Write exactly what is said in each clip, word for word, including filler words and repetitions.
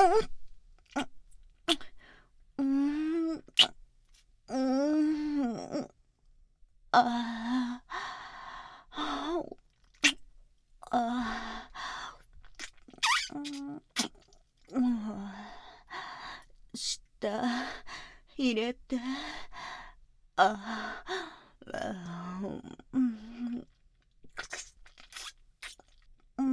うん、うん、ああ、ああ、うん、舌入れて、ああ、うん、うん、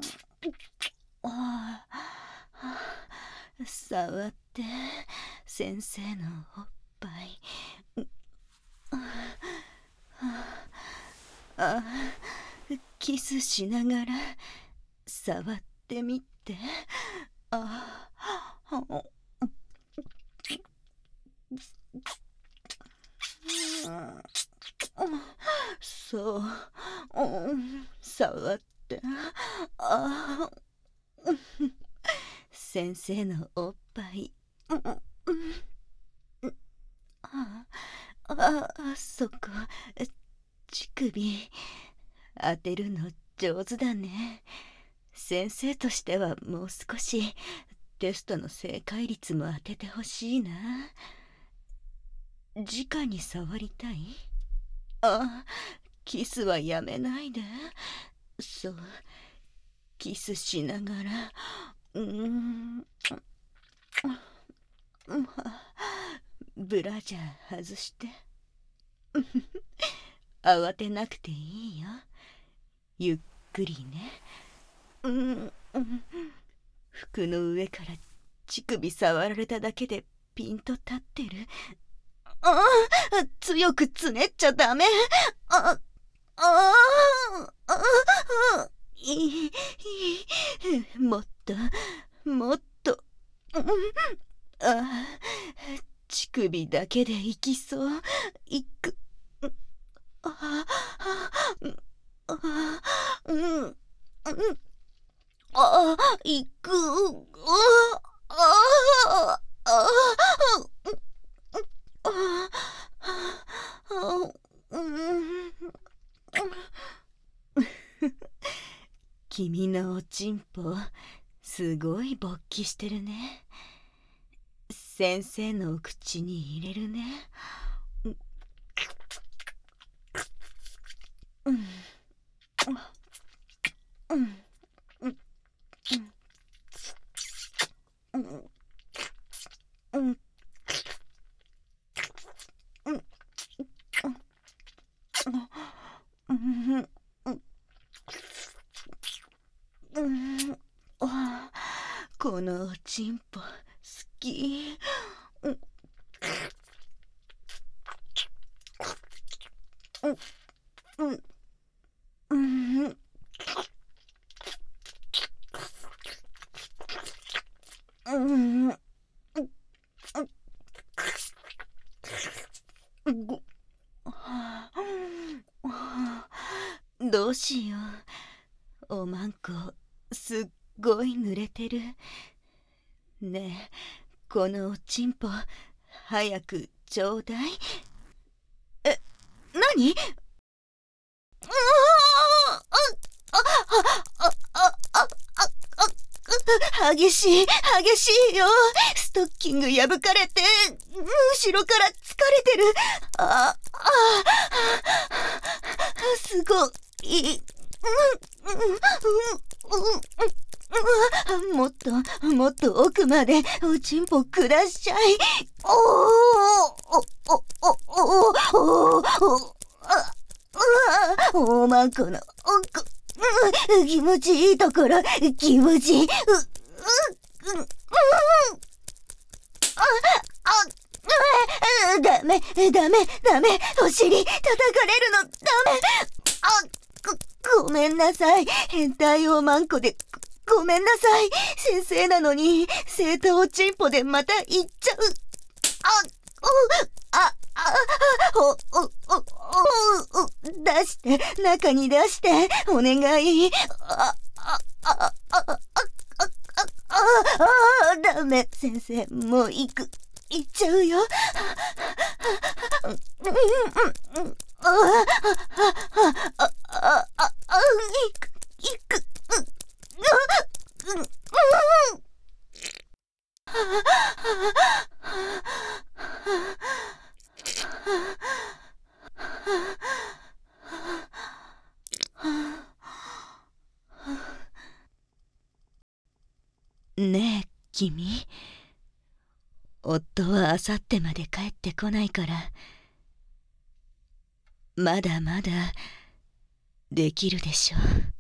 ああ、触って先生のおっぱい、ああ、キスしながら触ってみて。ああ、そう、うん、触って。ああ、先生のおっぱい。うん、ああ、あ、そこ、乳首当てるの上手だね。先生としてはもう少しテストの正解率も当ててほしいな。直に触りたい？あ、キスはやめないで。そう、キスしながら、うーん、ブラジャー外して。慌てなくていいよ。ゆっくりね。うん、服の上から乳首触られただけでピンと立ってる。ああ、強くつねっちゃダメ。あああ、いい、もっともっと、あ、乳首だけでいきそう。いく、ああ、うん、あ、いく、ああ、ああ、うん、君のおちんぽすごい勃起してるね。先生のお口に入れるね。うん、うん、うん、うん、うん、うん、うん、あ、このおちんぽ好き。うん、うん、うん、うん、ご、どうしよう。おまんこすっごい濡れてる。ねえ、このおちんぽ早くちょうだい。え、なに？激しい、激しいよ。ストッキング破かれて、後ろから疲れてる。あ、あ、すごい。もっと、もっと奥までおちんぽくだしちゃい。おお、お、お、お、お、お、お、おまんこの、お、気持ちいいところ、気持ちいい。う、う、う、あ、あ、ダメ、ダメ、ダメ、お尻叩かれるのダメ。あ、ご、ごめんなさい。変態おまんこで、ごめんなさい。先生なのに、生徒おちんぽでまた行っちゃう。あ、お、あ、あ、お、お、お、お、出して、中に出して、お願い。あ、あ、あ、あ、あ、あ、あ、あ、ダメ。先生、もう行く。行っちゃうよ。あ、あ、あ、あ、あ、行く、行く。 ねえ君、夫はあさってまで帰ってこないから、まだまだできるでしょ。